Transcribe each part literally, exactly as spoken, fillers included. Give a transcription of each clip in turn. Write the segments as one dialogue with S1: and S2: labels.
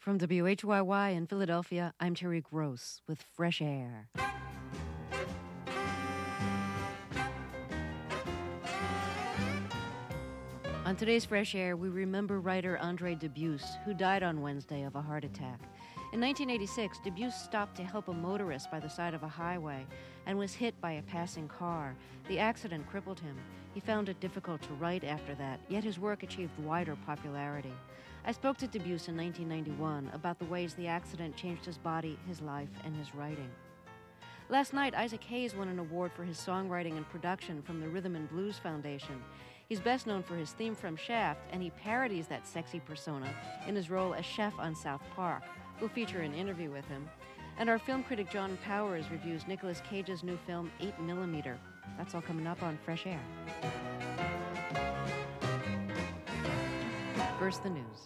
S1: From W H Y Y in Philadelphia, I'm Terry Gross with Fresh Air. On today's Fresh Air, we remember writer Andre Dubus, who died on Wednesday of a heart attack. In nineteen eighty-six, Dubus stopped to help a motorist by the side of a highway and was hit by a passing car. The accident crippled him. He found it difficult to write after that, yet his work achieved wider popularity. I spoke to Dubus in nineteen ninety-one about the ways the accident changed his body, his life, and his writing. Last night, Isaac Hayes won an award for his songwriting and production from the Rhythm and Blues Foundation. He's best known for his theme from Shaft, and he parodies that sexy persona in his role as Chef on South Park. We'll feature an interview with him. And our film critic John Powers reviews Nicolas Cage's new film, eight millimeter. That's all coming up on Fresh Air. First, the news.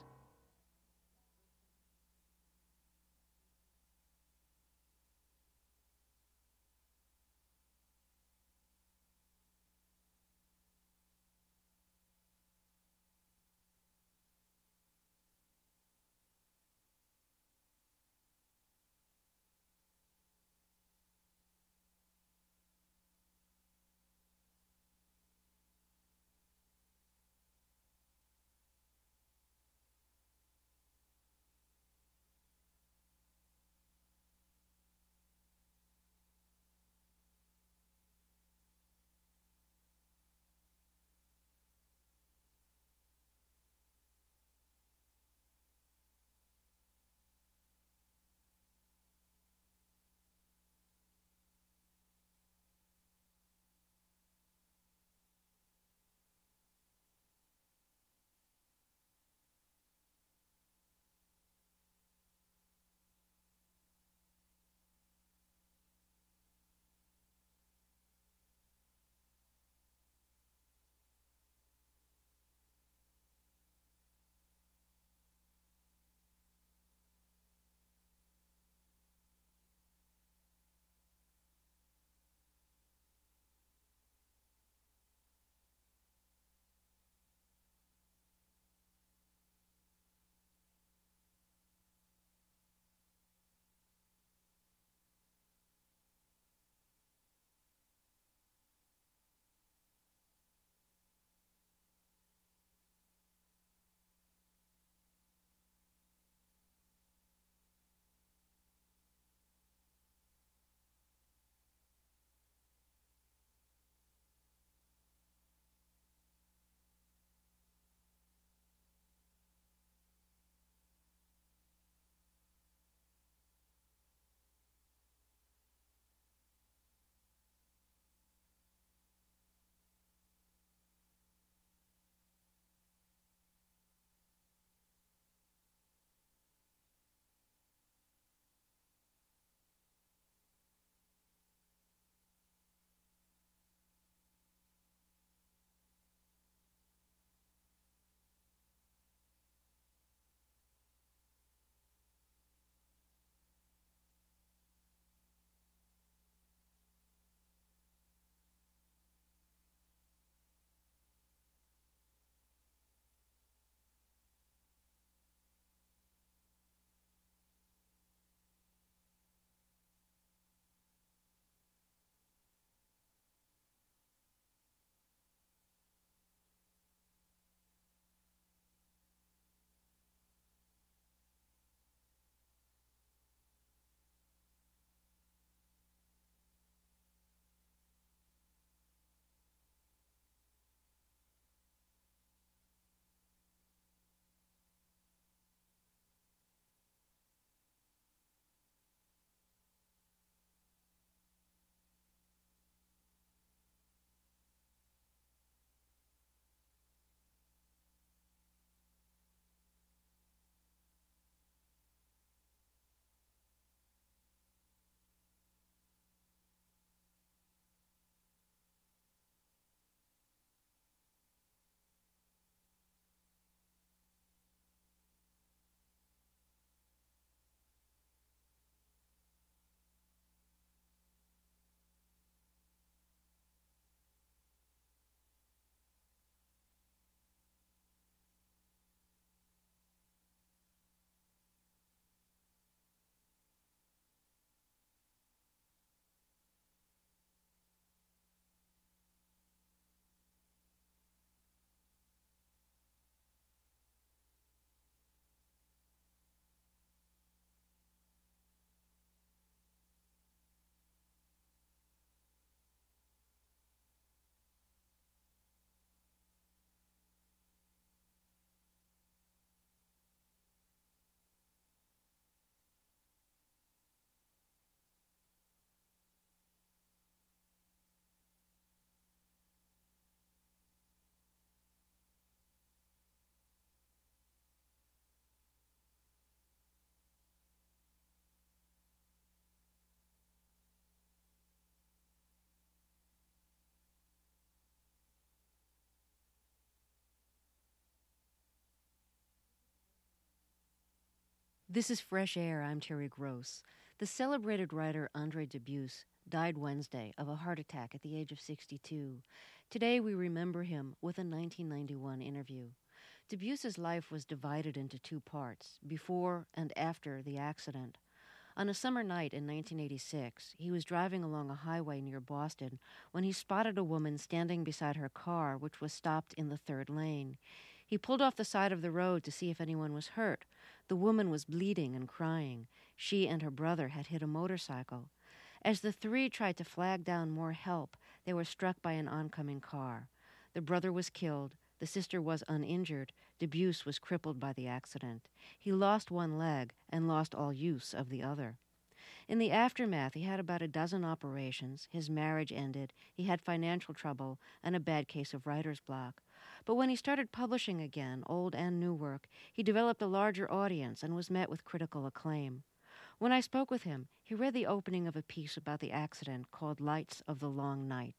S1: This is Fresh Air. I'm Terry Gross. The celebrated writer Andre Dubus died Wednesday of a heart attack at the age of sixty-two. Today we remember him with a nineteen ninety-one interview. Dubus's life was divided into two parts, before and after the accident. On a summer night in nineteen eighty-six, he was driving along a highway near Boston when he spotted a woman standing beside her car, which was stopped in the third lane. He pulled off the side of the road to see if anyone was hurt. The woman was bleeding and crying. She and her brother had hit a motorcycle. As the three tried to flag down more help, they were struck by an oncoming car. The brother was killed. The sister was uninjured. Dubus was crippled by the accident. He lost one leg and lost all use of the other. In the aftermath, he had about a dozen operations. His marriage ended. He had financial trouble and a bad case of writer's block. But when he started publishing again, old and new work, he developed a larger audience and was met with critical acclaim. When I spoke with him, he read the opening of a piece about the accident called Lights of the Long Night.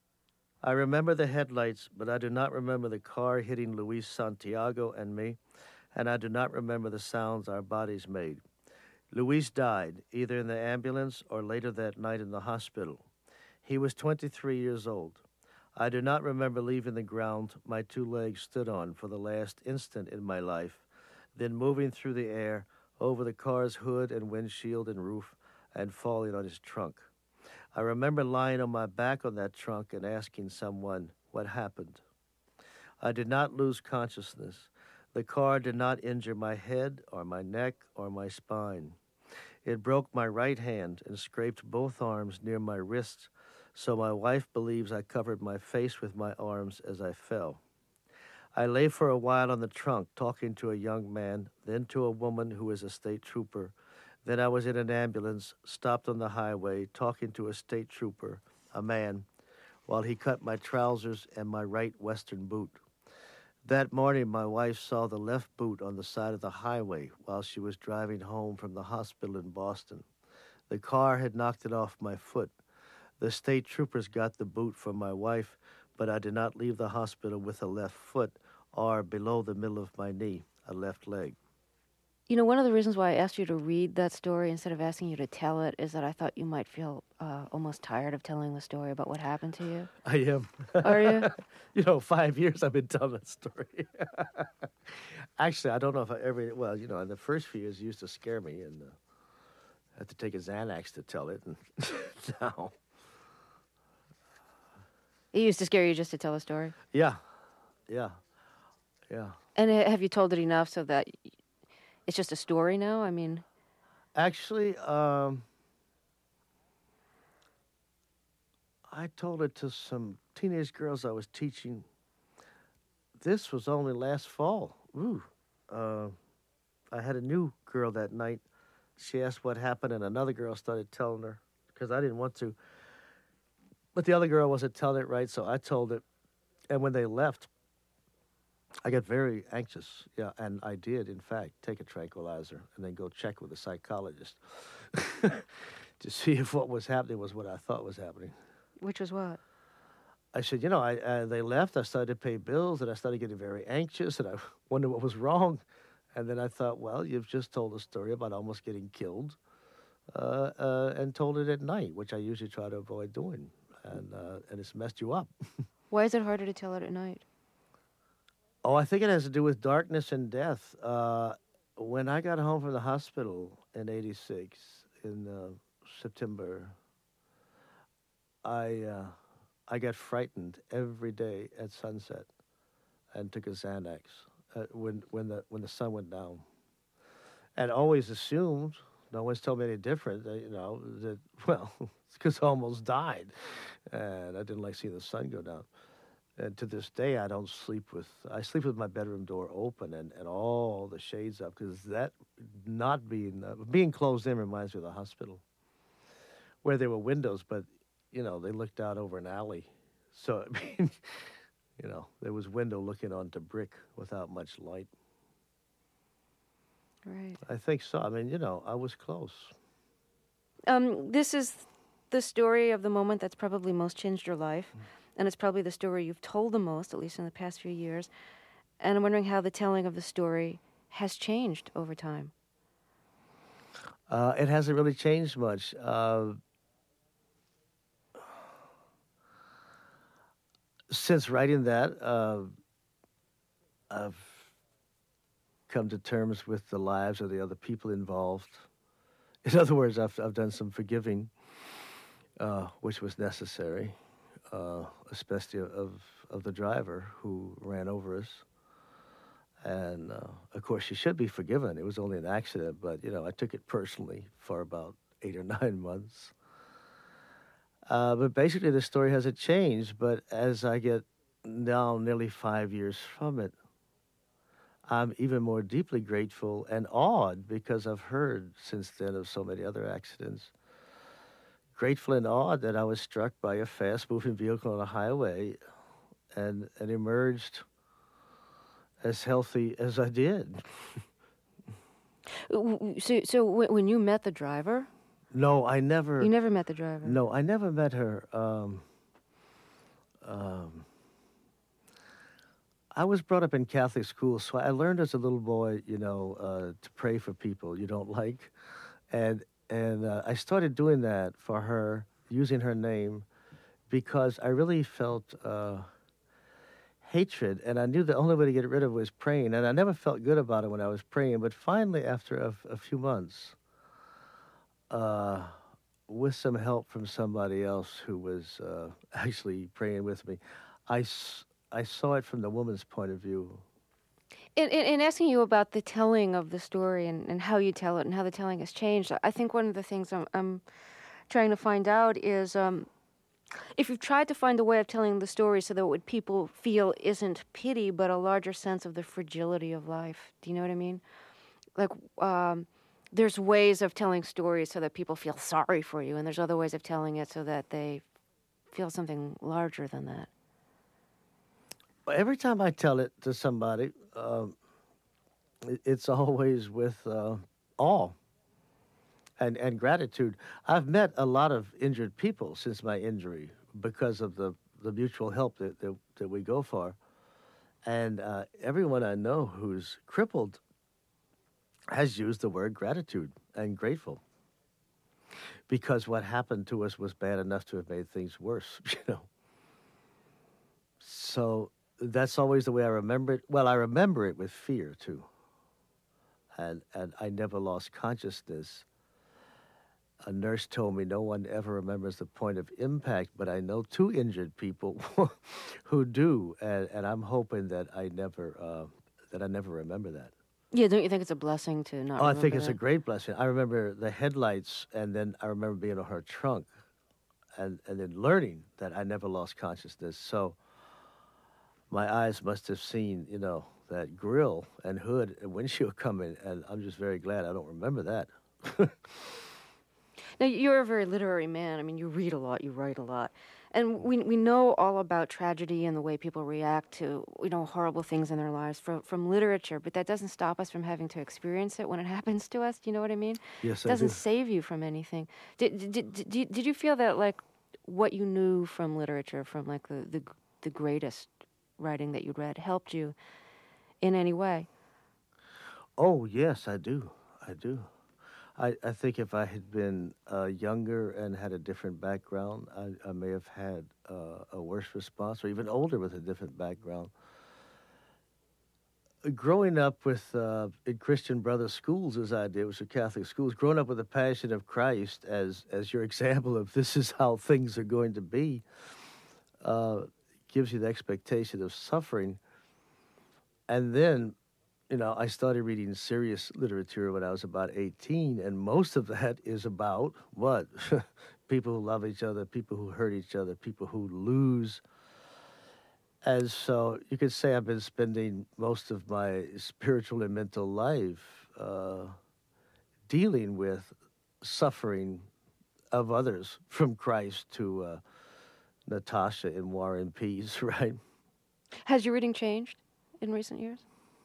S2: I remember the headlights, but I do not remember the car hitting Luis Santiago and me, and I do not remember the sounds our bodies made. Luis died, either in the ambulance or later that night in the hospital. He was twenty-three years old. I do not remember leaving the ground my two legs stood on for the last instant in my life, then moving through the air over the car's hood and windshield and roof and falling on his trunk. I remember lying on my back on that trunk and asking someone what happened. I did not lose consciousness. The car did not injure my head or my neck or my spine. It broke my right hand and scraped both arms near my wrists, so my wife believes I covered my face with my arms as I fell. I lay for a while on the trunk talking to a young man, then to a woman who is a state trooper. Then I was in an ambulance, stopped on the highway, talking to a state trooper, a man, while he cut my trousers and my right western boot. That morning, my wife saw the left boot on the side of the highway while she was driving home from the hospital in Boston. The car had knocked it off my foot. The state troopers got the boot from my wife, but I did not leave the hospital with a left foot or below the middle of my knee, a left leg.
S1: You know, one of the reasons why I asked you to read that story instead of asking you to tell it is that I thought you might feel uh, almost tired of telling the story about what happened to you.
S2: I am.
S1: Are you?
S2: You know, five years I've been telling that story. Actually, I don't know if I ever, well, you know, in the first few years it used to scare me, and uh, I had to take a Xanax to tell it, and now.
S1: It used to scare you just to tell a story?
S2: Yeah, yeah, yeah.
S1: And uh, have you told it enough so that it's just a story now? I mean...
S2: Actually, um, I told it to some teenage girls I was teaching. This was only last fall. Ooh. Uh, I had a new girl that night. She asked what happened, and another girl started telling her, because I didn't want to. But the other girl wasn't telling it right, so I told it. And when they left, I got very anxious. Yeah, and I did, in fact, take a tranquilizer and then go check with a psychologist to see if what was happening was what I thought was happening.
S1: Which was what?
S2: I said, you know, I, uh, they left. I started to pay bills, and I started getting very anxious, and I wondered what was wrong. And then I thought, well, you've just told a story about almost getting killed, uh, uh, and told it at night, which I usually try to avoid doing. And uh, and it's messed you up.
S1: Why is it harder to tell it at night?
S2: Oh, I think it has to do with darkness and death. Uh, when I got home from the hospital in eighty-six, in uh, September, I uh, I got frightened every day at sunset and took a Xanax uh, when when the when the sun went down. And always assumed, no one's told me any different, that, you know, that, well, it's because I almost died. And I didn't like seeing the sun go down. And to this day, I don't sleep with, I sleep with my bedroom door open and, and all the shades up, because that not being, uh, being closed in reminds me of the hospital, where there were windows, but, you know, they looked out over an alley. So, I mean, you know, there was window looking onto brick without much light.
S1: Right.
S2: I think so. I mean, you know, I was close.
S1: Um, this is the story of the moment that's probably most changed your life. Mm. And it's probably the story you've told the most, at least in the past few years. And I'm wondering how the telling of the story has changed over time.
S2: Uh, it hasn't really changed much. Uh, since writing that, uh, I've come to terms with the lives of the other people involved. In other words, I've, I've done some forgiving, uh, which was necessary, uh, especially of, of the driver who ran over us. And uh, of course, she should be forgiven. It was only an accident, but you know, I took it personally for about eight or nine months. Uh, but basically, the story hasn't changed. But as I get now nearly five years from it, I'm even more deeply grateful and awed because I've heard since then of so many other accidents. Grateful and awed that I was struck by a fast-moving vehicle on a highway and, and emerged as healthy as I did.
S1: So, so when you met the driver?
S2: No, I never...
S1: You never met the driver?
S2: No, I never met her. Um, um, I was brought up in Catholic school, so I learned as a little boy, you know, uh, to pray for people you don't like. And, and uh, I started doing that for her, using her name, because I really felt... Uh, hatred, and I knew the only way to get rid of it was praying, and I never felt good about it when I was praying, but finally, after a, a few months, uh, with some help from somebody else who was uh, actually praying with me, I, I saw it from the woman's point of view.
S1: In, in, in asking you about the telling of the story and, and how you tell it and how the telling has changed, I think one of the things I'm, I'm trying to find out is... Um, if you've tried to find a way of telling the story so that what people feel isn't pity, but a larger sense of the fragility of life. Do you know what I mean? Like, um, there's ways of telling stories so that people feel sorry for you, and there's other ways of telling it so that they feel something larger than that.
S2: Every time I tell it to somebody, um, it's always with uh, awe. And, and gratitude. I've met a lot of injured people since my injury because of the, the mutual help that, that, that we go for. And uh, everyone I know who's crippled has used the word gratitude and grateful. Because what happened to us was bad enough to have made things worse, you know. So that's always the way I remember it. Well, I remember it with fear, too. And, and I never lost consciousness. A nurse told me no one ever remembers the point of impact, but I know two injured people who do, and, and I'm hoping that I never uh, that I never remember that.
S1: Yeah, don't you think it's a blessing to not?
S2: Oh, I think it's
S1: that?
S2: a great blessing. I remember the headlights, and then I remember being on her trunk, and and then learning that I never lost consciousness. So my eyes must have seen, you know, that grill and hood and windshield coming, and I'm just very glad I don't remember that.
S1: Now, you're a very literary man. I mean, you read a lot, you write a lot. And we we know all about tragedy and the way people react to, you know, horrible things in their lives from, from literature, but that doesn't stop us from having to experience it when it happens to us. Do you know what I mean?
S2: Yes,
S1: it doesn't
S2: I do.
S1: save you from anything. Did, did, did, did, did you feel that, like, what you knew from literature, from, like, the, the, the greatest writing that you'd read, helped you in any way?
S2: Oh, yes, I do. I do. I, I think if I had been uh, younger and had a different background, I, I may have had uh, a worse response, or even older with a different background. Growing up with uh, in Christian Brothers schools, as I did, which were Catholic schools, growing up with the Passion of Christ as as your example of this is how things are going to be, uh, gives you the expectation of suffering. And then, you know, I started reading serious literature when I was about eighteen, and most of that is about what? People who love each other, people who hurt each other, people who lose. And so you could say I've been spending most of my spiritual and mental life uh, dealing with suffering of others, from Christ to uh, Natasha in War and Peace, right?
S1: Has your reading changed in recent years?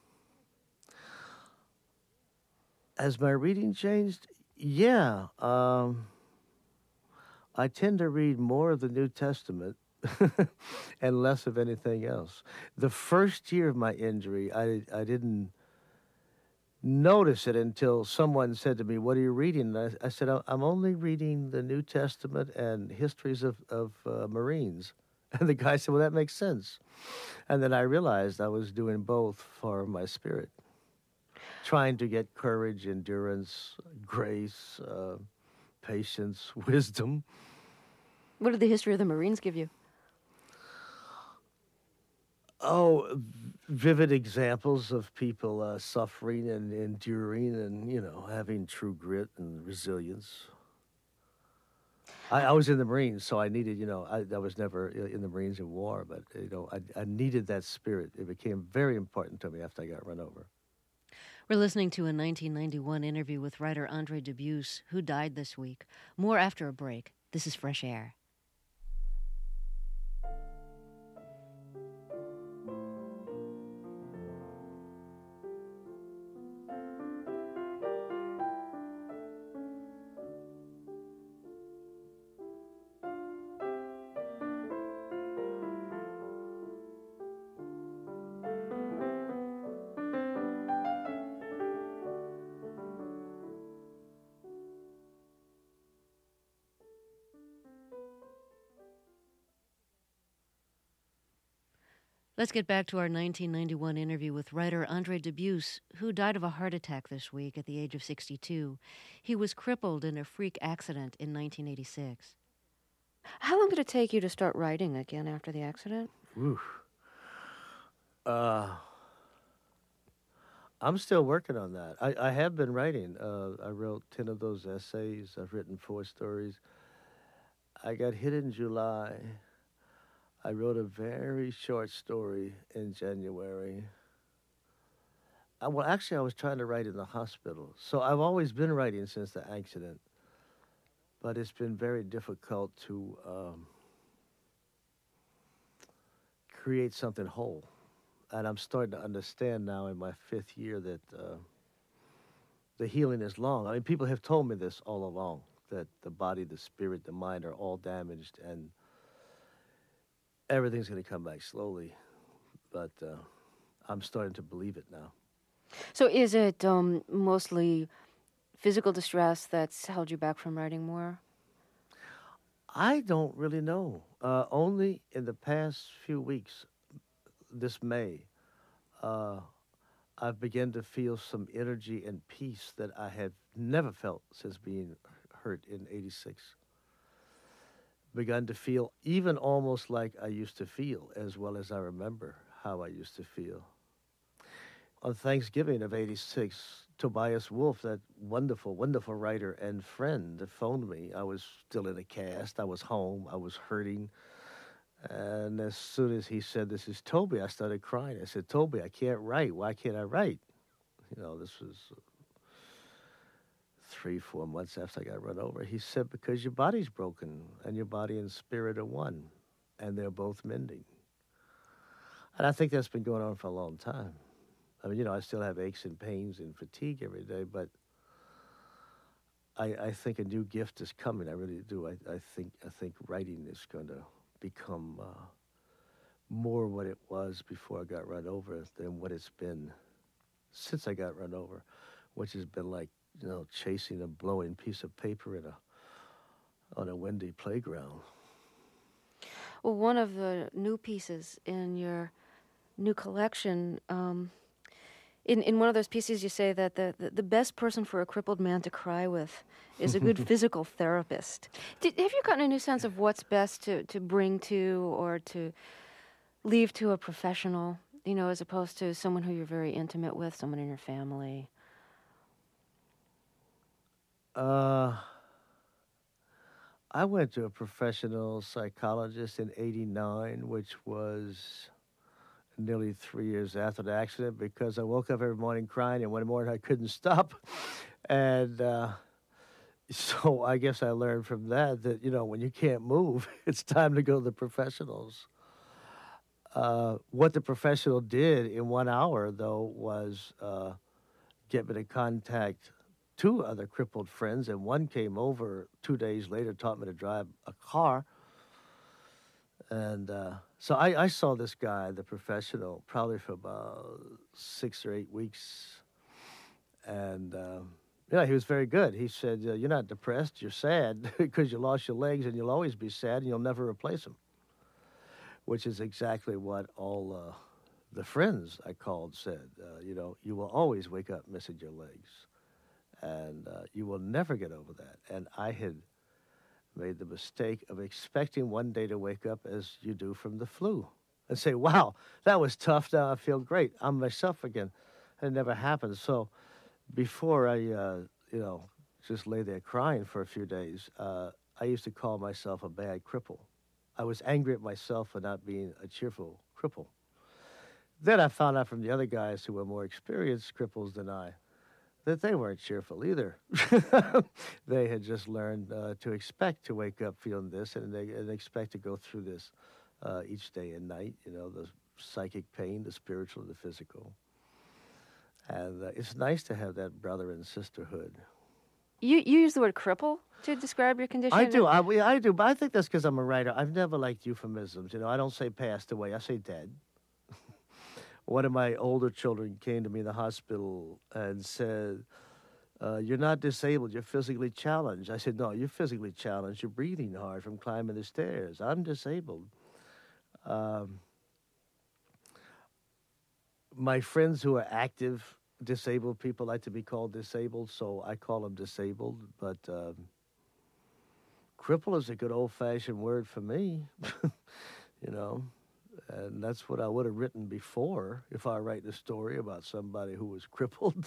S2: Has my reading changed? Yeah. Um, I tend to read more of the New Testament and less of anything else. The first year of my injury, I, I didn't notice it until someone said to me, "What are you reading?" And I, I said, "I- "I'm only reading the New Testament and histories of, of uh, Marines." And the guy said, "Well, that makes sense." And then I realized I was doing both for my spirit, trying to get courage, endurance, grace, uh, patience, wisdom.
S1: What did the history of the Marines give you?
S2: Oh, vivid examples of people uh, suffering and enduring and, you know, having true grit and resilience. I, I was in the Marines, so I needed, you know, I, I was never in the Marines in war, but, you know, I, I needed that spirit. It became very important to me after I got run over.
S1: We're listening to a nineteen ninety-one interview with writer Andre Dubus, who died this week. More after a break. This is Fresh Air. Let's get back to our nineteen ninety-one interview with writer Andre Dubus, who died of a heart attack this week at the age of sixty-two. He was crippled in a freak accident in nineteen eighty-six. How long did it take you to start writing again after the accident?
S2: Ooh. Uh, I'm still working on that. I, I have been writing. Uh, I wrote ten of those essays. I've written four stories. I got hit in July. I wrote a very short story in January. I, well, actually, I was trying to write in the hospital. So I've always been writing since the accident. But it's been very difficult to um, create something whole. And I'm starting to understand now in my fifth year that uh, the healing is long. I mean, people have told me this all along, that the body, the spirit, the mind are all damaged, and everything's going to come back slowly. But uh, I'm starting to believe it now.
S1: So is it um, mostly physical distress that's held you back from writing more?
S2: I don't really know. Uh, only in the past few weeks, this May, uh, I've begun to feel some energy and peace that I had never felt since being hurt in eighty-six. Begun to feel even almost like I used to feel, as well as I remember how I used to feel. On Thanksgiving of eighty-six, Tobias Wolff, that wonderful, wonderful writer and friend, phoned me. I was still in a cast. I was home. I was hurting. And as soon as he said, "This is Toby," I started crying. I said, "Toby, I can't write. Why can't I write?" You know, this was three, four months after I got run over. He said, "Because your body's broken and your body and spirit are one, and they're both mending." And I think that's been going on for a long time. I mean, you know, I still have aches and pains and fatigue every day, but I, I think a new gift is coming. I really do. I, I think I think writing is going to become uh, more what it was before I got run over than what it's been since I got run over, which has been like, you know, chasing a blowing piece of paper in a on a windy playground.
S1: Well, one of the new pieces in your new collection, um, in, in one of those pieces you say that the, the, the best person for a crippled man to cry with is a good physical therapist. Did, have you gotten a new sense of what's best to, to bring to or to leave to a professional, you know, as opposed to someone who you're very intimate with, someone in your family?
S2: Uh, I went to a professional psychologist in eighty-nine, which was nearly three years after the accident, because I woke up every morning crying, and one morning I couldn't stop. And uh, so I guess I learned from that that, you know, when you can't move, it's time to go to the professionals. Uh, what the professional did in one hour, though, was uh, get me to contact two other crippled friends, and one came over two days later, taught me to drive a car. And uh, so I, I saw this guy, the professional, probably for about six or eight weeks. and uh, yeah, he was very good. He said, uh, "You're not depressed. You're sad because you lost your legs, and you'll always be sad, and you'll never replace them." Which is exactly what all uh, the friends I called said. Uh, you know, you will always wake up missing your legs, and uh, you will never get over that. And I had made the mistake of expecting one day to wake up as you do from the flu and say, "Wow, that was tough. Now I feel great. I'm myself again." And it never happened. So before I, uh, you know, just lay there crying for a few days, uh, I used to call myself a bad cripple. I was angry at myself for not being a cheerful cripple. Then I found out from the other guys who were more experienced cripples than I that they weren't cheerful either. They had just learned uh, to expect to wake up feeling this, and they and expect to go through this uh, each day and night, you know, the psychic pain, the spiritual, the physical. And uh, it's nice to have that brother and sisterhood.
S3: You you use the word cripple to describe your condition?
S2: I do, I, we- I do, but I think that's because I'm a writer. I've never liked euphemisms, you know. I don't say passed away, I say dead. One of my older children came to me in the hospital and said, uh, "You're not disabled, you're physically challenged." I said, "No, you're physically challenged. You're breathing hard from climbing the stairs. I'm disabled." Um, my friends who are active disabled people like to be called disabled, so I call them disabled. But um, cripple is a good old-fashioned word for me, you know. And that's what I would have written before if I write a story about somebody who was crippled.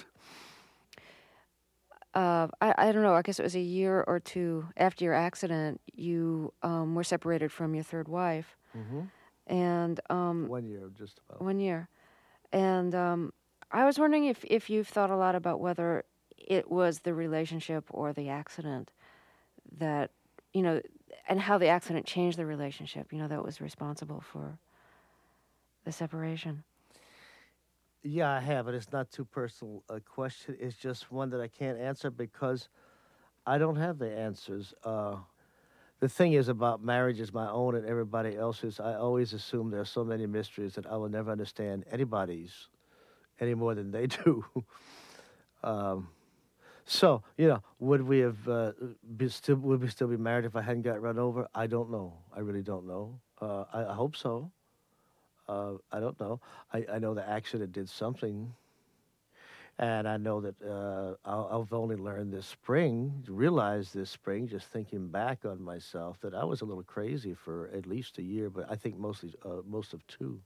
S3: Uh, I, I don't know, I guess it was a year or two after your accident, you um, were separated from your third wife.
S2: Mm-hmm.
S3: And um,
S2: One year, just about.
S3: one year. And um, I was wondering if, if you've thought a lot about whether it was the relationship or the accident that, you know, and how the accident changed the relationship, you know, that was responsible for the separation.
S2: Yeah, I have, and it's not too personal a question. It's just one that I can't answer because I don't have the answers. Uh, the thing is about marriage is my own and everybody else's. I always assume there are so many mysteries that I will never understand anybody's any more than they do. um, so, you know, would we have uh, be still would we still be married if I hadn't got run over? I don't know. I really don't know. Uh, I, I hope so. Uh, I don't know. I, I know the accident did something. And I know that uh, I'll, I've only learned this spring, realized this spring, just thinking back on myself, that I was a little crazy for at least a year, but I think mostly uh, most of two.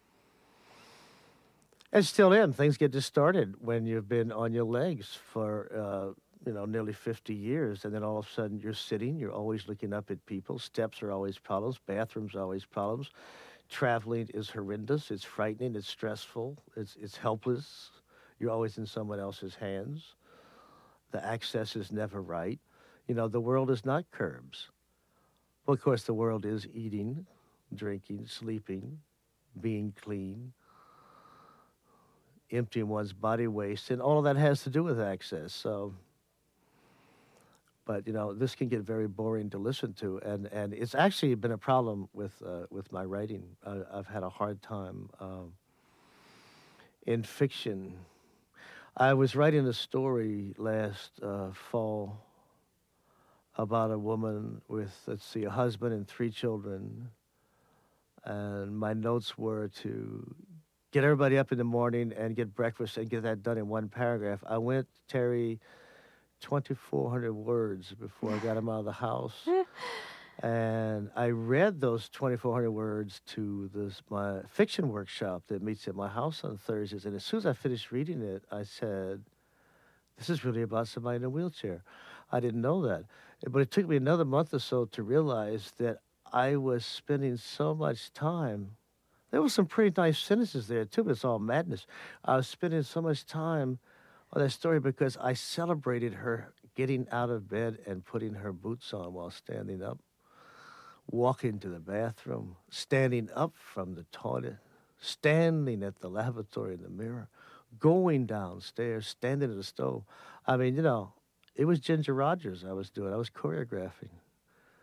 S2: And still am. Things get distorted when you've been on your legs for, uh, you know, nearly fifty years, and then all of a sudden you're sitting, you're always looking up at people. Steps are always problems. Bathrooms are always problems. Traveling is horrendous. It's frightening. It's stressful. It's it's helpless. You're always in someone else's hands. The access is never right. You know, the world is not curbs. Well, of course, the world is eating, drinking, sleeping, being clean, emptying one's body waste, and all of that has to do with access. So, but you know, this can get very boring to listen to, and, and it's actually been a problem with uh, with my writing. I, I've had a hard time um, in fiction. I was writing a story last uh, fall about a woman with, let's see, a husband and three children, and my notes were to get everybody up in the morning and get breakfast and get that done in one paragraph. I went, Terry, twenty-four hundred words before I got them out of the house. And I read those twenty-four hundred words to this my fiction workshop that meets at my house on Thursdays. And as soon as I finished reading it, I said, this is really about somebody in a wheelchair. I didn't know that. But it took me another month or so to realize that I was spending so much time. There were some pretty nice sentences there, too, but it's all madness. I was spending so much time on that story because I celebrated her getting out of bed and putting her boots on while standing up, walking to the bathroom, standing up from the toilet, standing at the lavatory in the mirror, going downstairs, standing at the stove. I mean, you know, it was Ginger Rogers I was doing. I was choreographing.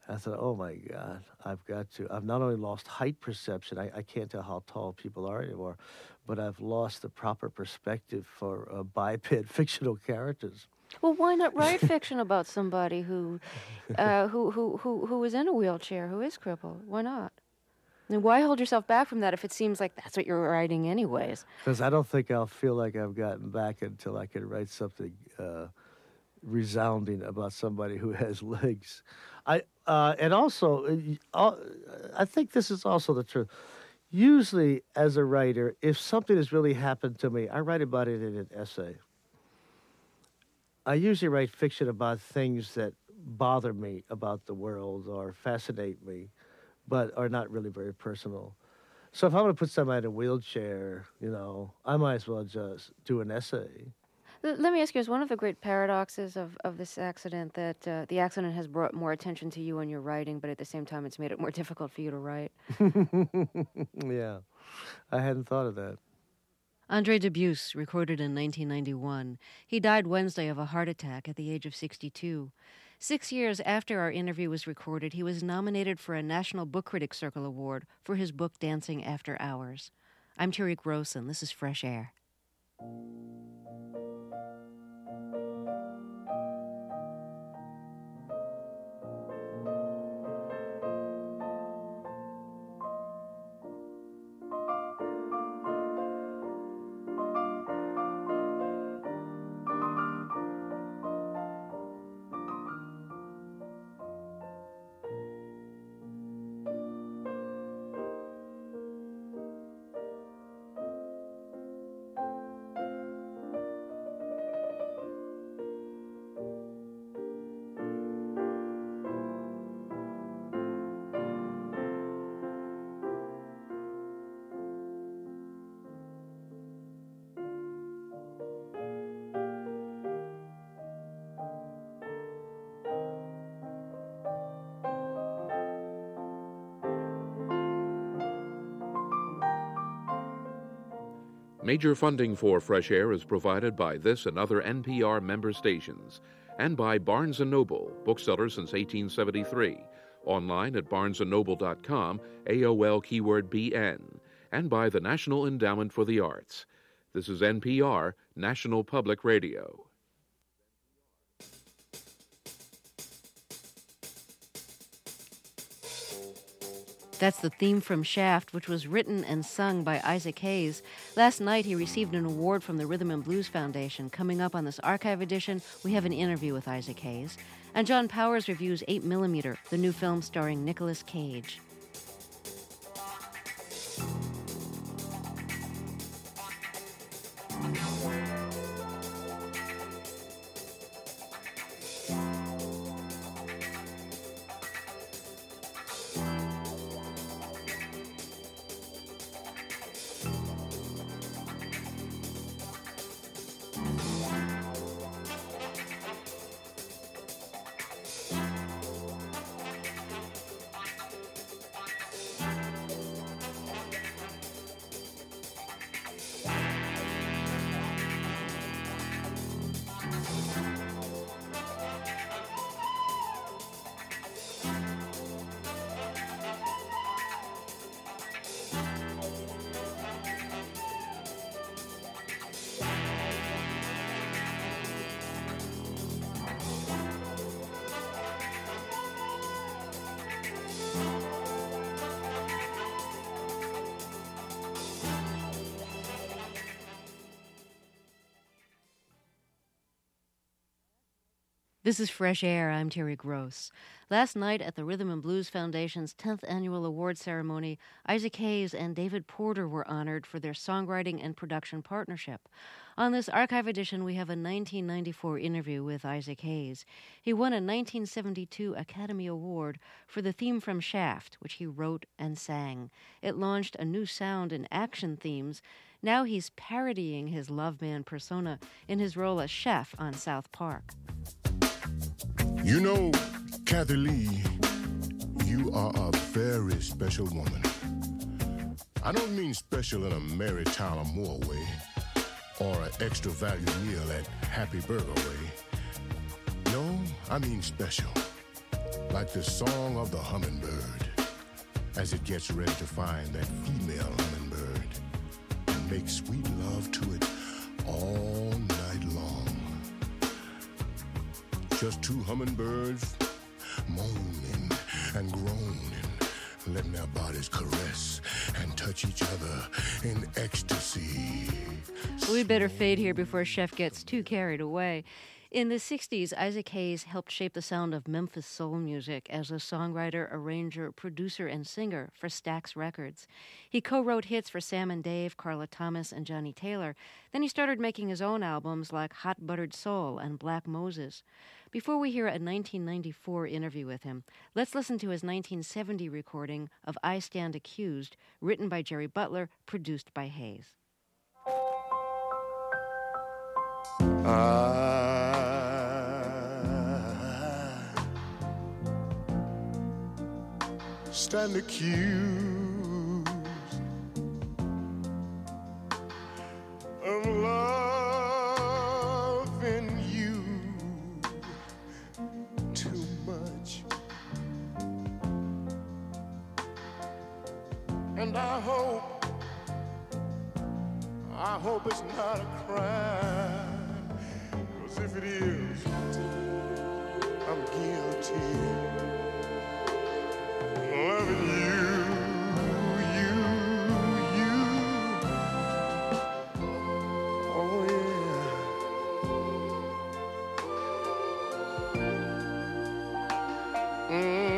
S2: I thought, oh my God, I've got to. I've not only lost height perception, I, I can't tell how tall people are anymore, but I've lost the proper perspective for uh, biped fictional characters.
S3: Well, why not write fiction about somebody who, uh, who, who, who, who is in a wheelchair, who is crippled? Why not? And why hold yourself back from that if it seems like that's what you're writing anyways?
S2: Because I don't think I'll feel like I've gotten back until I can write something uh, resounding about somebody who has legs. I uh, and also, uh, I think this is also the truth. Usually, as a writer, if something has really happened to me, I write about it in an essay. I usually write fiction about things that bother me about the world or fascinate me, but are not really very personal. So if I'm going to put somebody in a wheelchair, you know, I might as well just do an essay.
S3: Let me ask you, is one of the great paradoxes of, of this accident that uh, the accident has brought more attention to you when you're writing, but at the same time it's made it more difficult for you to write?
S2: Yeah, I hadn't thought of that.
S1: Andre Dubus, recorded in nineteen ninety-one. He died Wednesday of a heart attack at the age of sixty-two. Six years after our interview was recorded, he was nominated for a National Book Critics Circle Award for his book Dancing After Hours. I'm Terry Gross, and this is Fresh Air.
S4: Major funding for Fresh Air is provided by this and other N P R member stations, and by Barnes and Noble, bookseller since eighteen seventy-three, online at barnes and noble dot com, A O L keyword B N, and by the National Endowment for the Arts. This is N P R, National Public Radio.
S1: That's the theme from Shaft, which was written and sung by Isaac Hayes. Last night, he received an award from the Rhythm and Blues Foundation. Coming up on this archive edition, we have an interview with Isaac Hayes. And John Powers reviews eight millimeter, the new film starring Nicolas Cage. This is Fresh Air. I'm Terry Gross. Last night at the Rhythm and Blues Foundation's tenth Annual Award Ceremony, Isaac Hayes and David Porter were honored for their songwriting and production partnership. On this archive edition, we have a nineteen ninety-four interview with Isaac Hayes. He won a nineteen seventy-two Academy Award for the theme from Shaft, which he wrote and sang. It launched a new sound in action themes. Now he's parodying his love man persona in his role as chef on South Park.
S5: You know, Kathy Lee, you are a very special woman. I don't mean special in a Mary Tyler Moore way or an extra value meal at Happy Burger way. No, I mean special. like the song of the hummingbird as it gets ready to find that female hummingbird and make sweet love to it all night long. Just two hummingbirds moaning and groaning, letting their bodies caress and touch each other in ecstasy.
S1: We'd better fade here before Chef gets too carried away. In the sixties, Isaac Hayes helped shape the sound of Memphis soul music as a songwriter, arranger, producer, and singer for Stax Records. He co-wrote hits for Sam and Dave, Carla Thomas, and Johnny Taylor. Then he started making his own albums like Hot Buttered Soul and Black Moses. Before we hear a nineteen ninety-four interview with him, let's listen to his nineteen seventy recording of I Stand Accused, written by Jerry Butler, produced by Hayes.
S5: I stand accused of loving you too much, and I hope, I hope it's not a crime, 'cause if it is, I'm guilty. Loving you, you, you. Oh, yeah.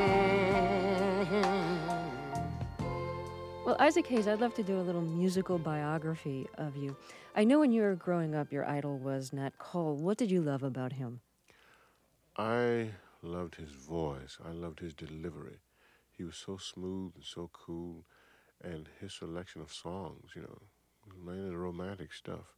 S5: Mm-hmm.
S3: Well, Isaac Hayes, I'd love to do a little musical biography of you. I know when you were growing up, your idol was Nat Cole. What did you love about him?
S6: I loved his voice. I loved his delivery. He was so smooth and so cool, and his selection of songs, you know, mainly the romantic stuff.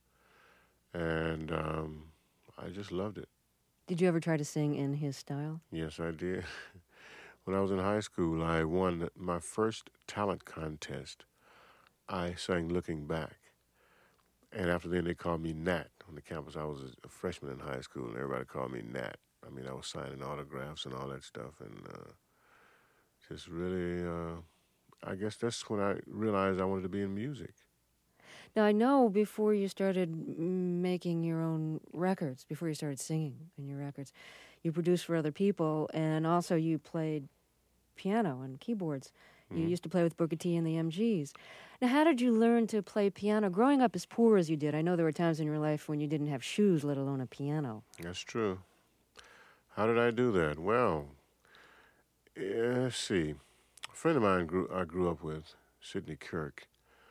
S6: And um, I just loved it.
S3: Did you ever try to sing in his style?
S6: Yes, I did. When I was in high school, I won my first talent contest. I sang Looking Back. And after then, they called me Nat on the campus. I was a freshman in high school, and everybody called me Nat. I mean, I was signing autographs and all that stuff, and uh, just really, uh, I guess that's when I realized I wanted to be in music.
S3: Now, I know before you started m- making your own records, before you started singing in your records, you produced for other people, and also you played piano and keyboards. You
S6: Mm-hmm.
S3: used to play with Booker T and the M Gs. Now, how did you learn to play piano? Growing up as poor as you did, I know there were times in your life when you didn't have shoes, let alone a piano.
S6: That's true. How did I do that? Well, yeah, let's see. A friend of mine grew, I grew up with, Sidney Kirk,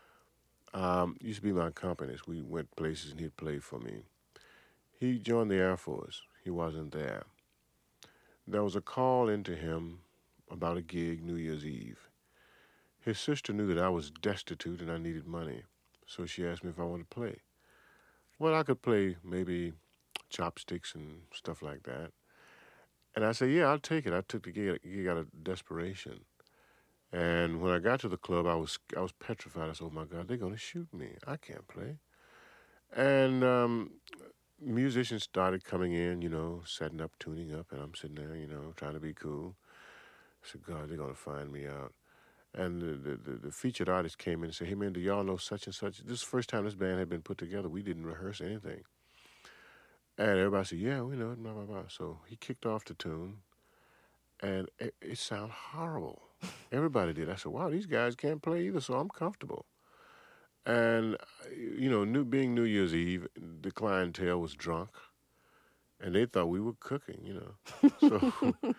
S6: um, used to be my accompanist. We went places and he'd play for me. He joined the Air Force. He wasn't there. There was a call into him about a gig New Year's Eve. His sister knew that I was destitute and I needed money, so she asked me if I wanted to play. Well, I could play maybe chopsticks and stuff like that. And I said, yeah, I'll take it. I took the gig, gig out of desperation. And when I got to the club, I was I was petrified. I said, oh, my God, they're going to shoot me. I can't play. And um, musicians started coming in, you know, setting up, tuning up, and I'm sitting there, you know, trying to be cool. I said, God, they're going to find me out. And the, the, the, the featured artist came in and said, hey, man, do y'all know such and such? This is the first time this band had been put together. We didn't rehearse anything. And everybody said, yeah, we know it, blah, blah, blah. So he kicked off the tune, and it, it sounded horrible. Everybody did. I said, wow, these guys can't play either, so I'm comfortable. And, you know, new, being New Year's Eve, the clientele was drunk, and they thought we were cooking, you know. So,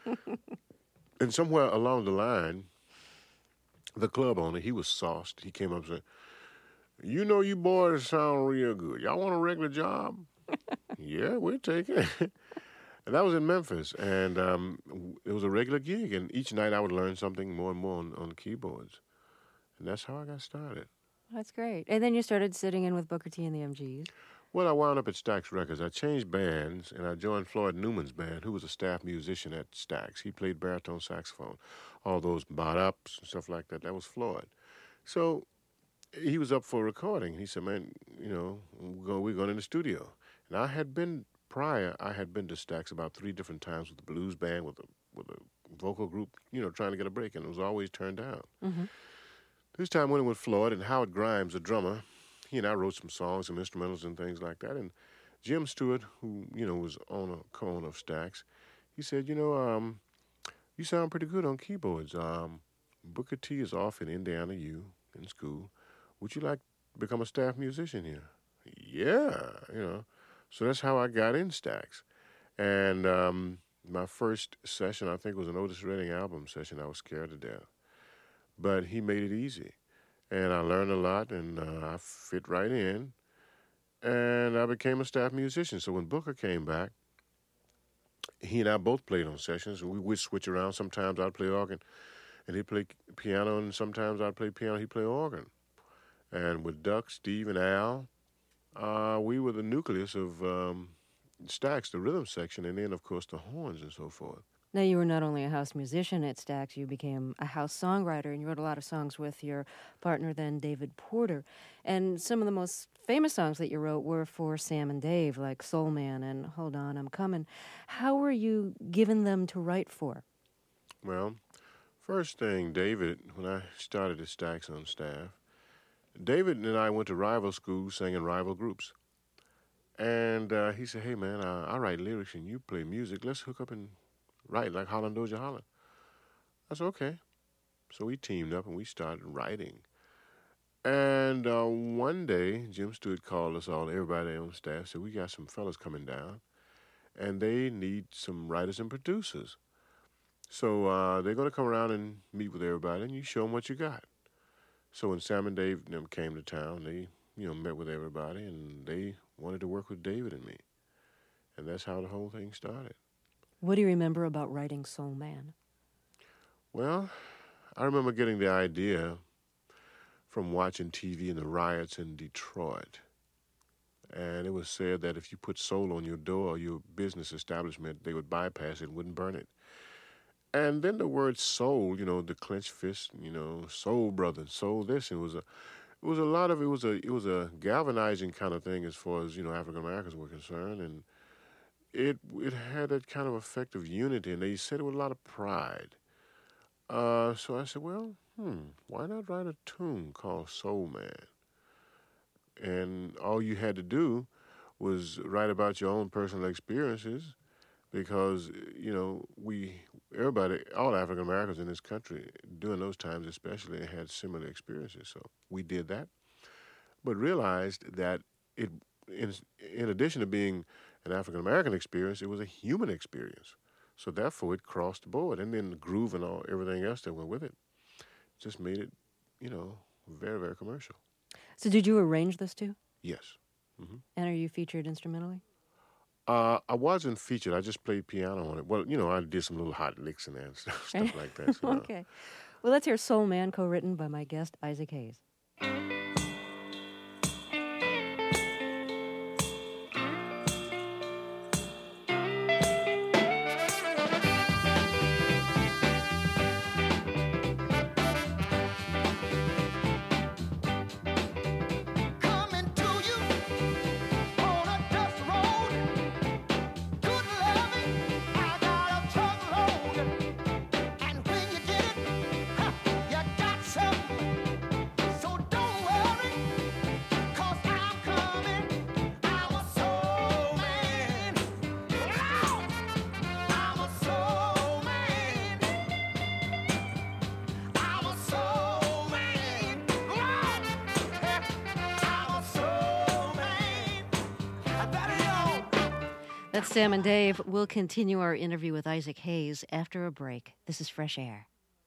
S6: and somewhere along the line, the club owner, he was sauced. He came up and said, you know, you boys sound real good. Y'all want a regular job? Yeah, we'll take it. And that was in Memphis, and um, it was a regular gig, and each night I would learn something more and more on, on the keyboards. And that's how I got started.
S3: That's great. And then you started sitting in with Booker T and the M Gs.
S6: Well, I wound up at Stax Records. I changed bands, and I joined Floyd Newman's band, who was a staff musician at Stax. He played baritone saxophone, all those bot-ups and stuff like that. That was Floyd. So he was up for recording. He said, man, you know, we're going, we're going in the studio. And I had been, prior, I had been to Stax about three different times with the blues band, with a, with a vocal group, you know, trying to get a break, and it was always turned down.
S3: Mm-hmm.
S6: This time went in with Floyd and Howard Grimes, the drummer. He and I wrote some songs, some instrumentals and things like that. And Jim Stewart, who, you know, was on a co-owner of Stax, he said, you know, um, you sound pretty good on keyboards. Um, Booker T is off in Indiana U in school. Would you like to become a staff musician here? Yeah, you know. So that's how I got in Stax. And um, my first session, I think, was an Otis Redding album session. I was scared to death. But he made it easy. And I learned a lot, and uh, I fit right in. And I became a staff musician. So when Booker came back, he and I both played on sessions. We would switch around. Sometimes I'd play organ, and he'd play piano, and sometimes I'd play piano, he'd play organ. And with Duck, Steve, and Al, uh, we were the nucleus of um, Stax, the rhythm section, and then, of course, the horns and so forth.
S3: Now, you were not only a house musician at Stax, you became a house songwriter, and you wrote a lot of songs with your partner then, David Porter. And some of the most famous songs that you wrote were for Sam and Dave, like Soul Man and Hold On, I'm Coming. How were you given them to write for?
S6: Well, first thing, David, when I started at Stax on staff, David and I went to rival schools singing rival groups. And uh, he said, hey, man, uh, I write lyrics and you play music. Let's hook up and write like Holland Doja Holland. I said, okay. So we teamed up and we started writing. And uh, one day, Jim Stewart called us all, everybody on staff, said, we got some fellas coming down, and they need some writers and producers. So uh, they're going to come around and meet with everybody, and you show them what you got. So when Sam and Dave them came to town, they, you know, met with everybody, and they wanted to work with David and me. And that's how the whole thing started.
S3: What do you remember about writing Soul Man?
S6: Well, I remember getting the idea from watching T V and the riots in Detroit. And it was said that if you put soul on your door or your business establishment, they would bypass it and wouldn't burn it. And then the word soul, you know, the clenched fist, you know, soul brother, soul this, it was a it was a lot of it was a it was a galvanizing kind of thing as far as, you know, African Americans were concerned, and it it had that kind of effect of unity, and they said it with a lot of pride. Uh, so I said, well, hmm, why not write a tune called Soul Man? And all you had to do was write about your own personal experiences, because, you know, we, everybody, all African Americans in this country, during those times especially, had similar experiences. So we did that, but realized that it, in, in addition to being an African American experience, it was a human experience. So therefore, it crossed the board, and then the groove and all everything else that went with it just made it, you know, very, very commercial.
S3: So did you arrange this too?
S6: Yes. Mm-hmm.
S3: And are you featured instrumentally?
S6: Uh, I wasn't featured. I just played piano on it. Well, you know, I did some little hot licks in there and stuff, stuff like that. So,
S3: okay. Well, let's hear Soul Man, co-written by my guest, Isaac Hayes. That's Sam and Dave. We'll continue our interview with Isaac Hayes after a break. This is Fresh Air.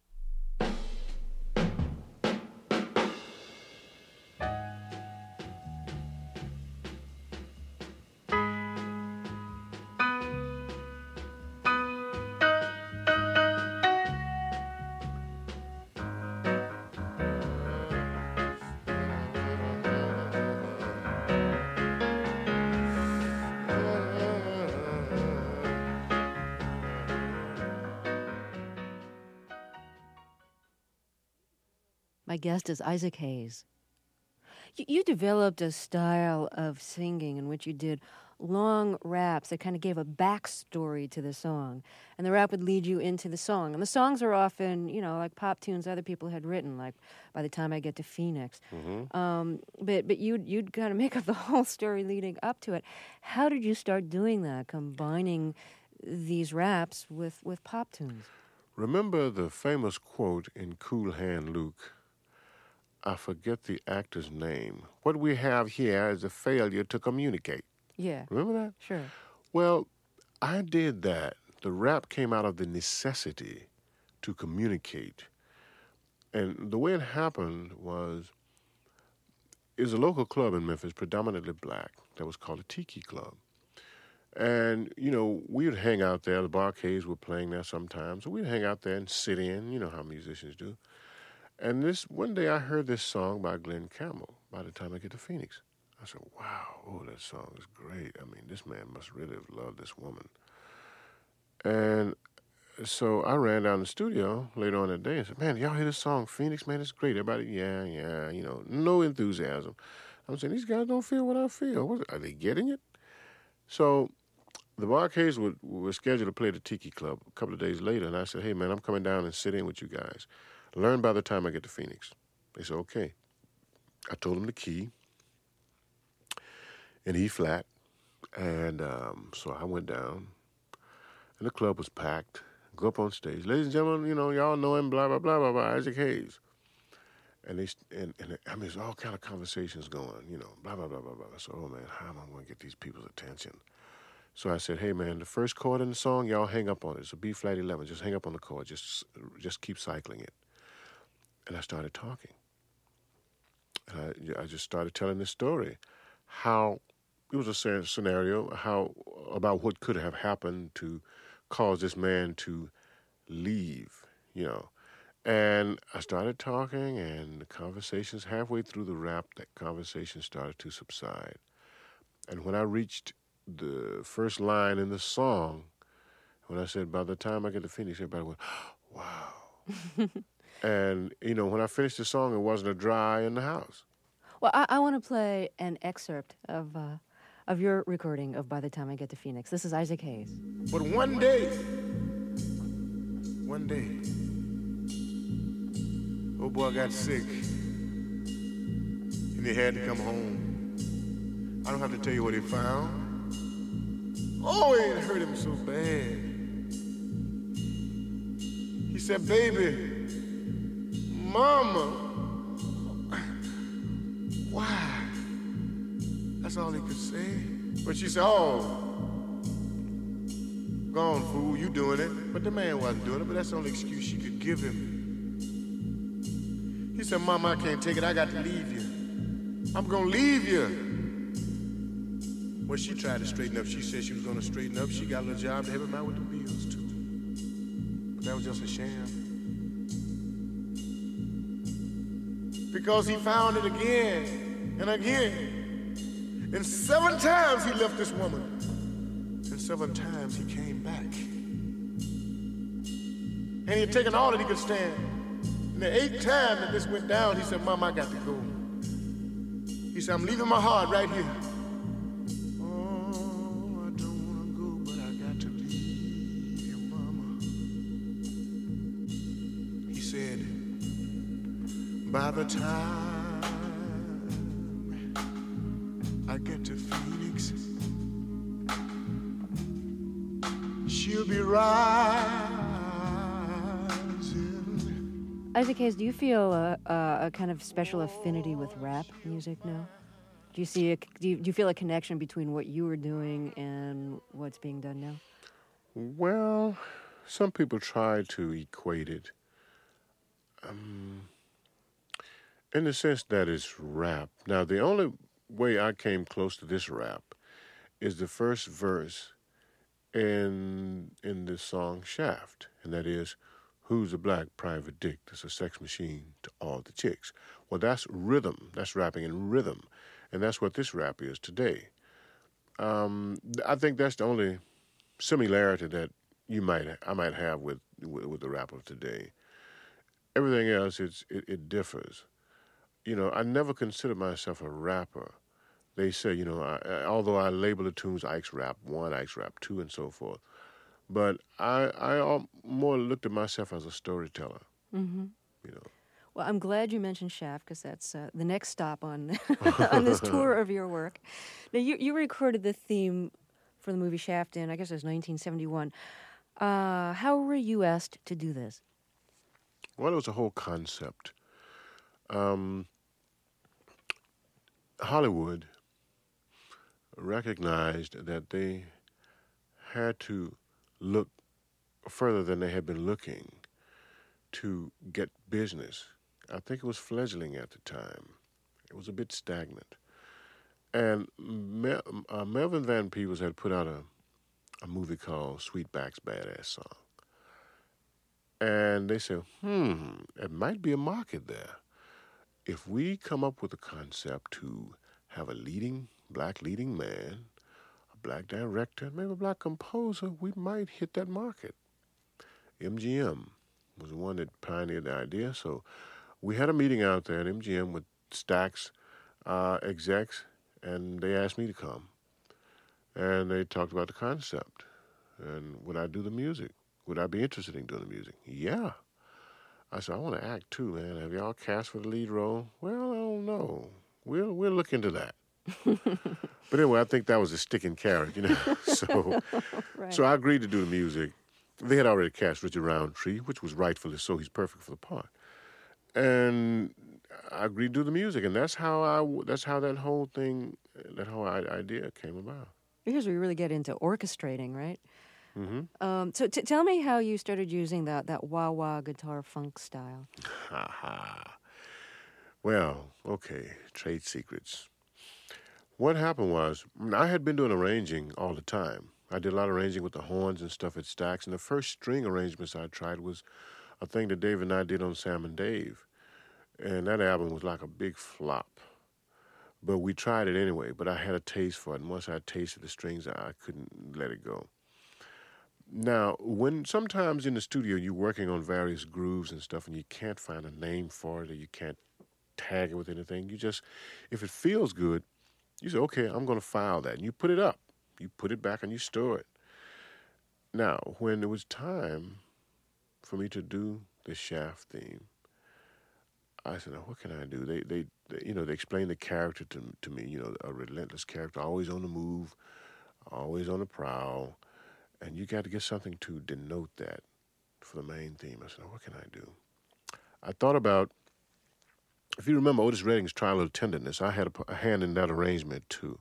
S3: My guest is Isaac Hayes. You, you developed a style of singing in which you did long raps that kind of gave a backstory to the song. And the rap would lead you into the song. And the songs are often, you know, like pop tunes other people had written, like By the Time I Get to Phoenix.
S6: Mm-hmm.
S3: Um, but but you'd, you'd kind of make up the whole story leading up to it. How did you start doing that, combining these raps with, with pop tunes?
S6: Remember the famous quote in Cool Hand Luke? I forget the actor's name. What we have here is a failure to communicate.
S3: Yeah.
S6: Remember that?
S3: Sure.
S6: Well, I did that. The rap came out of the necessity to communicate. And the way it happened was, it was a local club in Memphis, predominantly black, that was called a Tiki Club. And, you know, we would hang out there. The Barcades were playing there sometimes. So we'd hang out there and sit in, you know how musicians do. And this one day I heard this song by Glenn Campbell, By the Time I Get to Phoenix. I said, wow, oh, that song is great. I mean, this man must really have loved this woman. And so I ran down the studio later on that day and said, man, y'all hear this song, Phoenix? Man, it's great. Everybody, yeah, yeah, you know, no enthusiasm. I'm saying, these guys don't feel what I feel. What, are they getting it? So the Barcades were, were scheduled to play at the Tiki Club a couple of days later, and I said, hey, man, I'm coming down and sit in with you guys. Learn by the time I get to Phoenix. They said, okay. I told them the key in E flat, and um, so I went down, and the club was packed. Go up on stage. Ladies and gentlemen, you know, y'all know him, blah, blah, blah, blah, blah, Isaac Hayes. And they, and, and I mean, there's all kind of conversations going, you know, blah, blah, blah, blah, blah. I said, oh, man, how am I going to get these people's attention? So I said, hey, man, the first chord in the song, y'all hang up on it. It's a B flat eleven. Just hang up on the chord. Just, just keep cycling it. And I started talking. And I, I just started telling this story, how it was a scenario, how about what could have happened to cause this man to leave, you know. And I started talking, and the conversations, halfway through the rap, that conversation started to subside. And when I reached the first line in the song, when I said, by the time I get to Phoenix, everybody went, wow. And, you know, when I finished the song, it wasn't a dry in the house.
S3: Well, I, I want to play an excerpt of uh, of your recording of By the Time I Get to Phoenix. This is Isaac Hayes.
S5: But one day, one day, old boy got sick, and he had to come home. I don't have to tell you what he found. Oh, it hurt him so bad. He said, baby, Mama, why? That's all he could say. But she said, oh, gone, fool, you doing it. But the man wasn't doing it, but that's the only excuse she could give him. He said, Mama, I can't take it. I got to leave you. I'm going to leave you. Well, she tried to straighten up. She said she was going to straighten up. She got a little job to help him out with the bills, too. But that was just a sham. Because he found it again and again. And seven times he left this woman. And seven times he came back. And he had taken all that he could stand. And the eighth time that this went down, he said, Mom, I got to go. He said, I'm leaving my heart right here. Oh, I don't want to go, but I got to leave you, Mama. He said, by the time I get to Phoenix, she'll be rising.
S3: Isaac Hayes, do you feel a, a, a kind of special affinity with rap music now? Do you see a, do you, do you feel a connection between what you were doing and what's being done now?
S6: Well, some people try to equate it. Um, in the sense that it's rap. Now, the only way I came close to this rap is the first verse in in the song Shaft, and that is, who's a black private dick that's a sex machine to all the chicks? Well, that's rhythm. That's rapping in rhythm, and that's what this rap is today. Um, I think that's the only similarity that you might I might have with with, with the rap of today. Everything else, it's it, it differs. You know, I never considered myself a rapper they say, you know, I, I, although I label the tunes Ike's Rap one, Ike's Rap two, and so forth, but I I al- more looked at myself as a storyteller.
S3: Mm-hmm.
S6: You know.
S3: Well, I'm glad you mentioned Shaft because that's uh, the next stop on on this tour of your work. Now, you you recorded the theme for the movie Shaft in, I guess it was nineteen seventy-one. Uh, how were you asked to do this?
S6: Well, it was a whole concept. Um, Hollywood recognized that they had to look further than they had been looking to get business. I think it was fledgling at the time. It was a bit stagnant. And Mel- uh, Melvin Van Peebles had put out a, a movie called Sweetback's Badass Song. And they said, hmm, it might be a market there. If we come up with a concept to have a leading, black leading man, a black director, maybe a black composer, we might hit that market. M G M was the one that pioneered the idea. So we had a meeting out there at M G M with Stax uh, execs, and they asked me to come. And they talked about the concept. And would I do the music? Would I be interested in doing the music? Yeah. I said, I want to act too, man. Have y'all cast for the lead role? Well, I don't know. We'll we'll look into that. But anyway, I think that was a sticking carrot, you know. so
S3: Right.
S6: so I agreed to do the music. They had already cast Richard Roundtree, which was rightfully so. He's perfect for the part. And I agreed to do the music, and that's how I that's how that whole thing, that whole idea came about.
S3: Here's where you really get into orchestrating, right?
S6: Mm-hmm.
S3: Um, so t- tell me how you started using that that wah-wah guitar funk style.
S6: Ha ha. Well, okay, trade secrets. What happened was, I had been doing arranging all the time. I did a lot of arranging with the horns and stuff at Stax, and the first string arrangements I tried was a thing that Dave and I did on Sam and Dave. And that album was like a big flop. But we tried it anyway, but I had a taste for it, and once I tasted the strings, I couldn't let it go. Now, when sometimes in the studio you're working on various grooves and stuff and you can't find a name for it or you can't tag it with anything, you just, if it feels good, you say, okay, I'm going to file that. And you put it up. You put it back and you store it. Now, when it was time for me to do the Shaft theme, I said, now, what can I do? They, they, they you know, they explained the character to, to me, you know, a relentless character, always on the move, always on the prowl. And you got to get something to denote that for the main theme. I said, what can I do? I thought about, if you remember Otis Redding's Try a Little Tenderness, I had a, a hand in that arrangement too.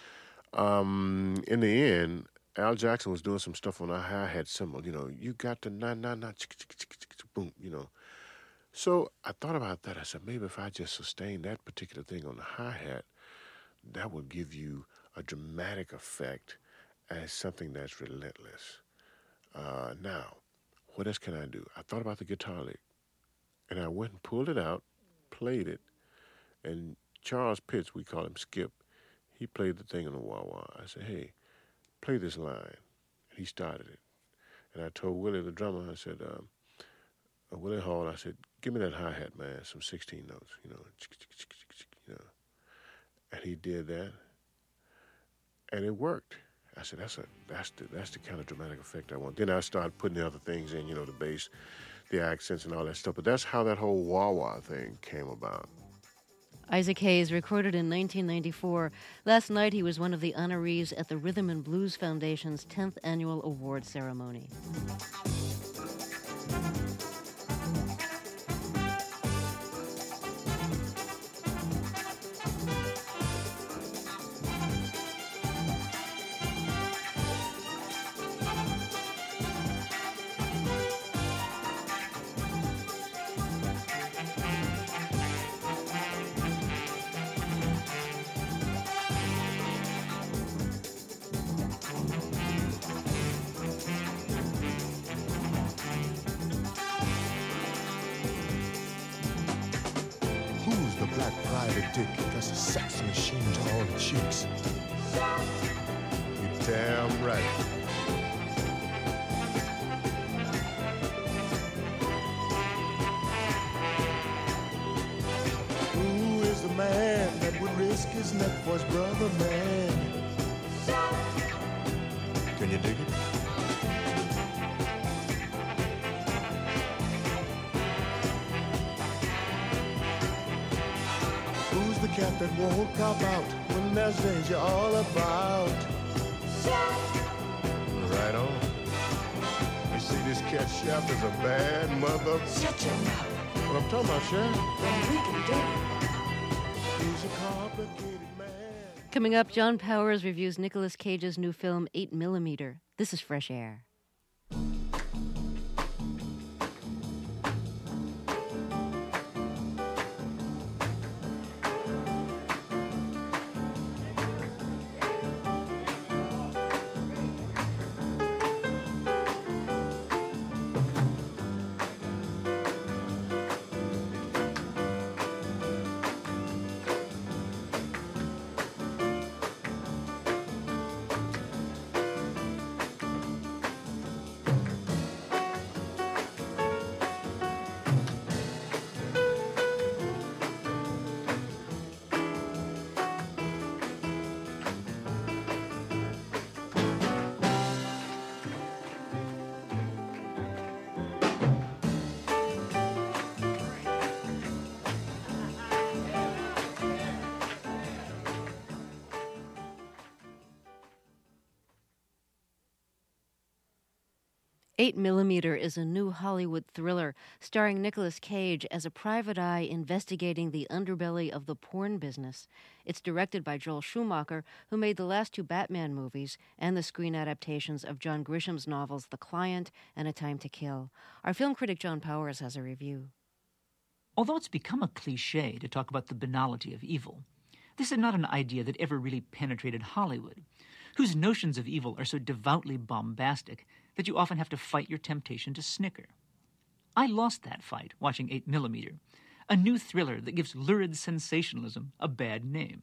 S6: Um, in the end, Al Jackson was doing some stuff on a hi-hat cymbal. You know, you got the na-na-na, boom, you know. So I thought about that. I said, maybe if I just sustain that particular thing on the hi-hat, that would give you a dramatic effect as something that's relentless. Uh, now, what else can I do? I thought about the guitar lick, and I went and pulled it out, played it, and Charles Pitts, we call him Skip, he played the thing on the wah-wah. I said, hey, play this line. And he started it. And I told Willie, the drummer, I said, um, uh, Willie Hall, I said, give me that hi-hat, man, some sixteen notes, you know, you know. And he did that, and it worked. I said, that's a that's the that's the kind of dramatic effect I want. Then I started putting the other things in, you know, the bass, the accents, and all that stuff. But that's how that whole wah-wah thing came about.
S1: Isaac Hayes, recorded in nineteen ninety-four. Last night he was one of the honorees at the Rhythm and Blues Foundation's tenth Annual Award Ceremony.
S5: Dick, that's a sex machine to all the chicks. You're damn right. Who is the man that would risk his his neck for his brother, man. Can you dig it? Who's the cat that won't cop out when there's danger all about? Right on. You see, this cat Chef is a bad mother.
S7: Shut your mouth.
S5: What I'm talking about, Chef?
S7: Then we can do it.
S5: He's a complicated man.
S1: Coming up, John Powers reviews Nicolas Cage's new film, eight millimeter. This is Fresh Air. eight millimeter is a new Hollywood thriller starring Nicolas Cage as a private eye investigating the underbelly of the porn business. It's directed by Joel Schumacher, who made the last two Batman movies and the screen adaptations of John Grisham's novels The Client and A Time to Kill. Our film critic John Powers has a review.
S8: Although it's become a cliché to talk about the banality of evil, this is not an idea that ever really penetrated Hollywood, whose notions of evil are so devoutly bombastic that you often have to fight your temptation to snicker. I lost that fight watching eight millimeter, a new thriller that gives lurid sensationalism a bad name.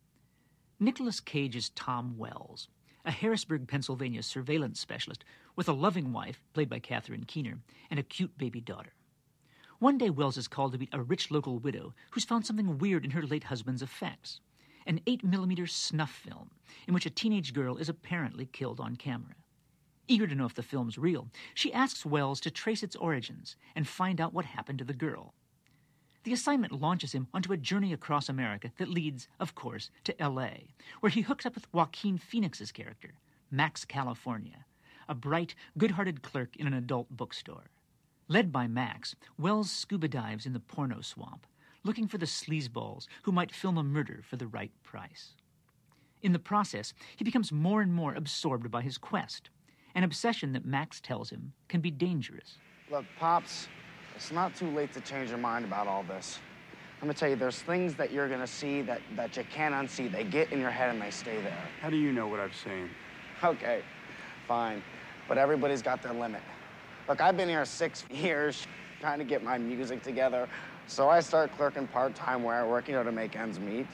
S8: Nicolas Cage is Tom Wells, a Harrisburg, Pennsylvania surveillance specialist with a loving wife, played by Catherine Keener, and a cute baby daughter. One day Wells is called to meet a rich local widow who's found something weird in her late husband's effects, an eight millimeter snuff film in which a teenage girl is apparently killed on camera. Eager to know if the film's real, she asks Wells to trace its origins and find out what happened to the girl. The assignment launches him onto a journey across America that leads, of course, to L A, where he hooks up with Joaquin Phoenix's character, Max California, a bright, good-hearted clerk in an adult bookstore. Led by Max, Wells scuba dives in the porno swamp, looking for the sleazeballs who might film a murder for the right price. In the process, he becomes more and more absorbed by his quest, an obsession that Max tells him can be dangerous.
S9: Look, Pops, it's not too late to change your mind about all this. I'm gonna tell you, there's things that you're gonna see that, that you can't unsee. They get in your head and they stay there.
S10: How do you know what I've seen?
S9: Okay, fine, but everybody's got their limit. Look, I've been here six years trying to get my music together, so I start clerking part-time where I work, you know, to make ends meet.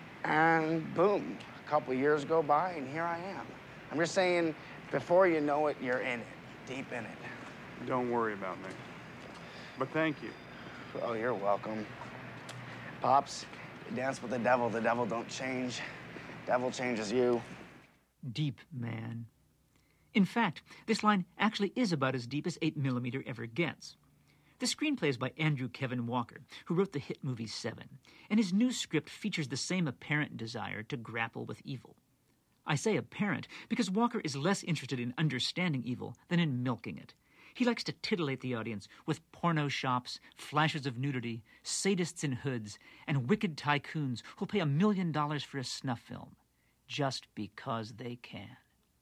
S9: And boom, a couple years go by and here I am. I'm just saying, before you know it, you're in it, deep in it.
S10: Don't worry about me. But thank you.
S9: Oh, you're welcome. Pops, you dance with the devil, the devil don't change. Devil changes you.
S8: Deep, man. In fact, this line actually is about as deep as eight millimeter ever gets. The screenplay is by Andrew Kevin Walker, who wrote the hit movie Seven, and his new script features the same apparent desire to grapple with evil. I say apparent because Walker is less interested in understanding evil than in milking it. He likes to titillate the audience with porno shops, flashes of nudity, sadists in hoods, and wicked tycoons who'll pay a million dollars for a snuff film, just because they can.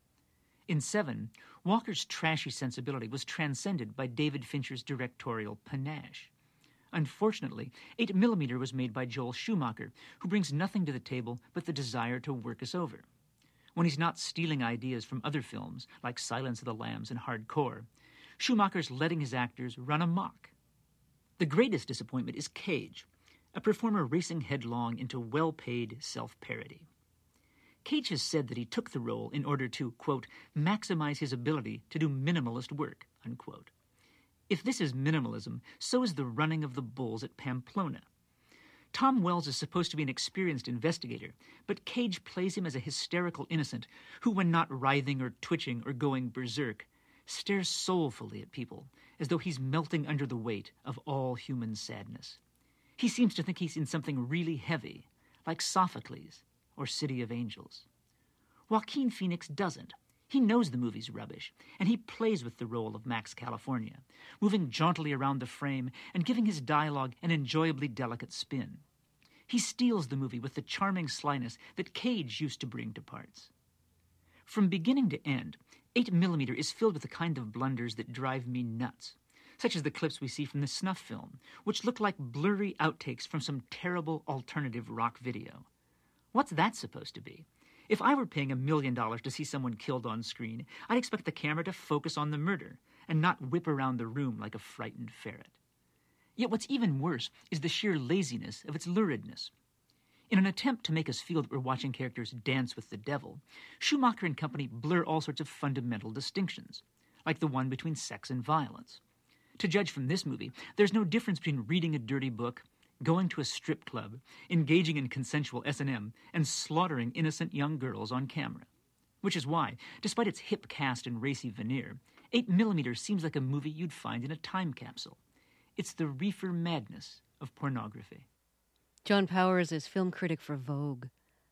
S8: In Seven, Walker's trashy sensibility was transcended by David Fincher's directorial panache. Unfortunately, eight millimeter was made by Joel Schumacher, who brings nothing to the table but the desire to work us over. When he's not stealing ideas from other films, like Silence of the Lambs and Hardcore, Schumacher's letting his actors run amok. The greatest disappointment is Cage, a performer racing headlong into well-paid self-parody. Cage has said that he took the role in order to, quote, maximize his ability to do minimalist work, unquote. If this is minimalism, so is the running of the bulls at Pamplona. Tom Wells is supposed to be an experienced investigator, but Cage plays him as a hysterical innocent who, when not writhing or twitching or going berserk, stares soulfully at people as though he's melting under the weight of all human sadness. He seems to think he's in something really heavy, like Sophocles or City of Angels. Joaquin Phoenix doesn't. He knows the movie's rubbish, and he plays with the role of Max California, moving jauntily around the frame and giving his dialogue an enjoyably delicate spin. He steals the movie with the charming slyness that Cage used to bring to parts. From beginning to end, eight millimeter is filled with the kind of blunders that drive me nuts, such as the clips we see from the snuff film, which look like blurry outtakes from some terrible alternative rock video. What's that supposed to be? If I were paying a million dollars to see someone killed on screen, I'd expect the camera to focus on the murder and not whip around the room like a frightened ferret. Yet what's even worse is the sheer laziness of its luridness. In an attempt to make us feel that we're watching characters dance with the devil, Schumacher and company blur all sorts of fundamental distinctions, like the one between sex and violence. To judge from this movie, there's no difference between reading a dirty book, going to a strip club, engaging in consensual S and M, and slaughtering innocent young girls on camera. Which is why, despite its hip cast and racy veneer, eight millimeter seems like a movie you'd find in a time capsule. It's the reefer madness of pornography.
S1: John Powers is film critic for Vogue.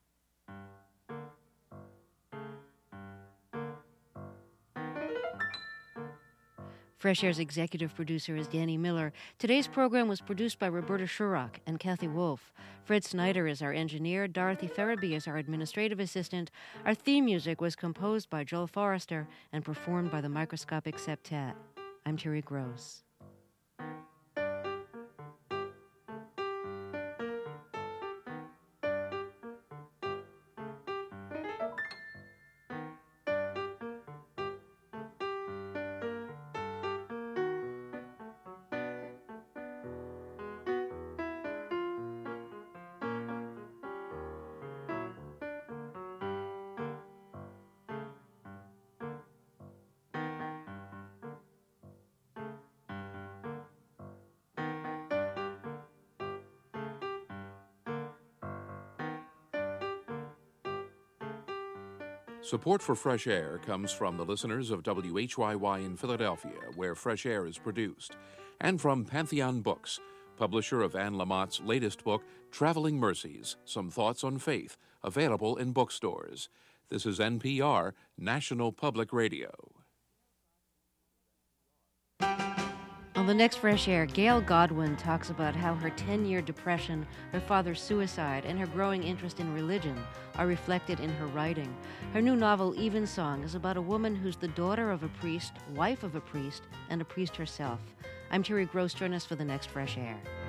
S1: Fresh Air's executive producer is Danny Miller. Today's program was produced by Roberta Shurrock and Kathy Wolf. Fred Snyder is our engineer. Dorothy Ferraby is our administrative assistant. Our theme music was composed by Joel Forrester and performed by the Microscopic Septet. I'm Terry Gross.
S4: Support for Fresh Air comes from the listeners of W H Y Y in Philadelphia, where Fresh Air is produced, and from Pantheon Books, publisher of Anne Lamott's latest book, Traveling Mercies, Some Thoughts on Faith, available in bookstores. This is N P R, National Public Radio.
S1: On the next Fresh Air, Gail Godwin talks about how her ten-year depression, her father's suicide, and her growing interest in religion are reflected in her writing. Her new novel, Evensong, is about a woman who's the daughter of a priest, wife of a priest, and a priest herself. I'm Terry Gross. Join us for the next Fresh Air.